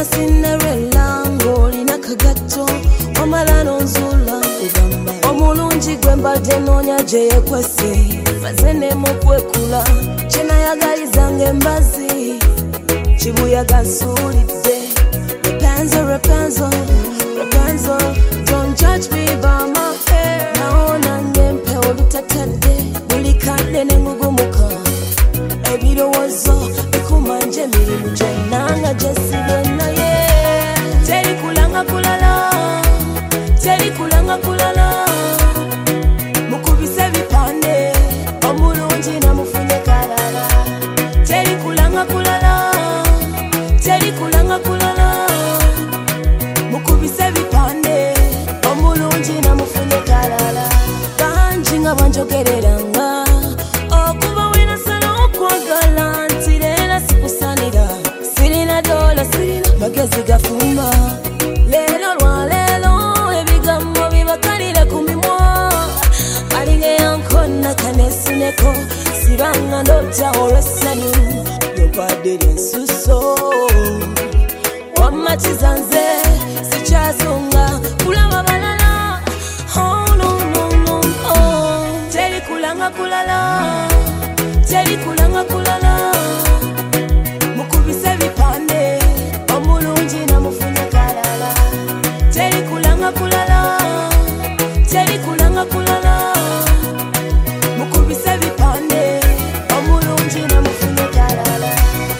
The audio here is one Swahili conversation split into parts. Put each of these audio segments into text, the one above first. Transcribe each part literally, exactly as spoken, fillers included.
nga Cinderella ng'olina kagato omala n'onzuula ogamba omulungi gwe mbadde noonya gye yeekwese maze n'emukwekula kye nayagalizanga embazi kibuyaga nsuulidde Rapunzel, Rapunzel, Rapunzel, don't judge me by my hair. Naona ngempe olutatadde buli kadde n'engugumuka ebirowoozo bikumanje mirimu gyonna nga gyesibye naye teri kulanga kulala teri kulanga kulala mukubise bipande omulungi namufunye kalala teri kulanga kulala teri kulanga kulala mukubise bipande omulungi namufunye kalala bangi nga banjogereranga okuba wenasala okwagala nti leero sikusanira sirina dola sirina magezi gafumba leero lwaleero ebigambo bibakalire ku mimwa alinga yankonna kanesuneko sibanga ndota olw'essanyu lyobadde lyensuso wamatiza nze sikyazunga kulaba balala oh no no no oh teri kulanga kulala teri kulanga kulala mukubise bipande omulungi namufunye kalala teri kulanga kulala teri kulanga kulala mukubise bipande omulungi namufunye kalala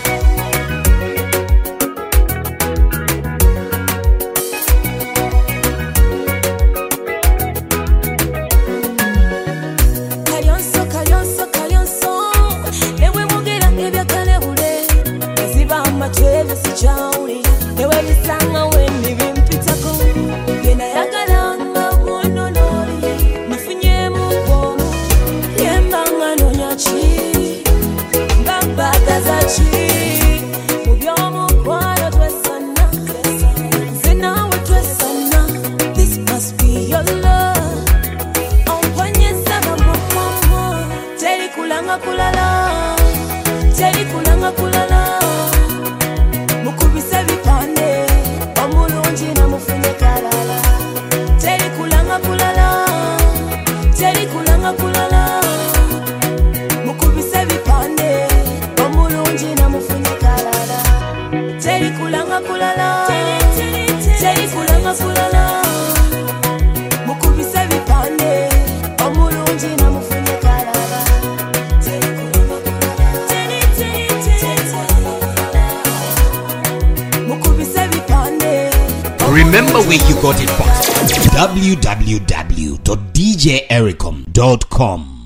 Kalyonso kalyonso kalyonso ewe mugera ebyakalebule eziba amatweve sikyawuli ewe bisanga wendi bimpitako byenayagalanga bwononoli nafunyemu bwomu yembanga nonya ki mbabagaza ki mu by'omukwano twesana nze naawe twesana this must be your love omponyeza bamamama teri kulanga kulala teri kulanga kulala mukubise bipande omulungi namufunye kalala teri kulanga kulala teri kulanga kulala mukubise bipande omulungi namufunye kalala teri kulanga kulala teri kulanga kulala mukubise bipande omulungi namufunye kalala teri kulanga kulala teri kulanga kulala mukubise bipande. Remember where you got it from. w w w dot d j ericom dot com